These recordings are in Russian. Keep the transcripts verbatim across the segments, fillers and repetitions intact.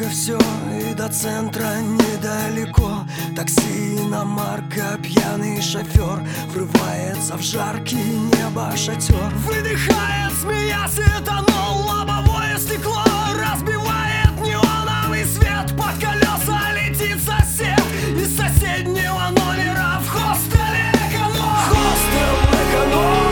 дорога все, и до центра недалеко. Такси, иномарка, пьяный шофер врывается в жаркий небо шатер. Выдыхает, смеясь, этанол, лобовое стекло разбивает неоновый свет. Под колеса летит сосед из соседнего номера в хостеле эконом. Хостел эконом.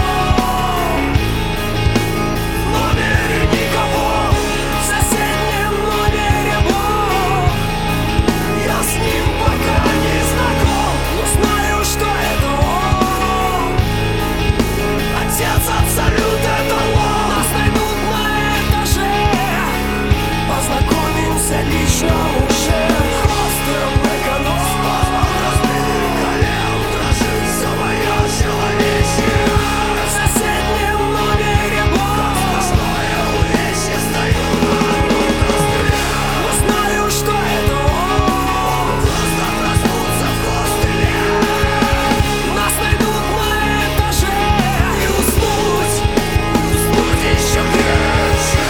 Лично уже хостел эконом. Разбитый колен, дрожит все мое человечье. В соседнем номере бог. Сплошное увечье, стою на одном расстреле. Но знаю, что это он. Просто проснуться в хостеле. Нас найдут на этаже. И уснуть, уснуть еще крепче.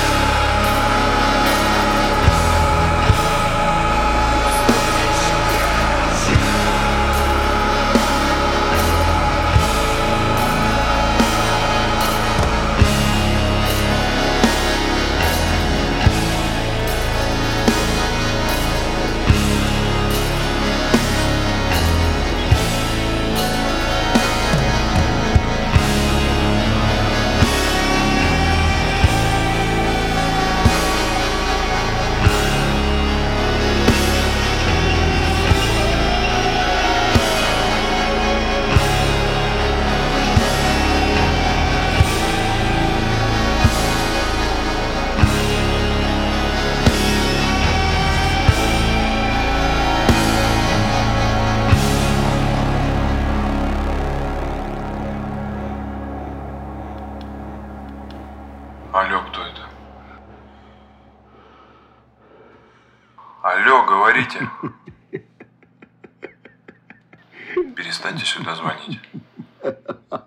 Алло, кто это? Алло, говорите. Перестаньте сюда звонить.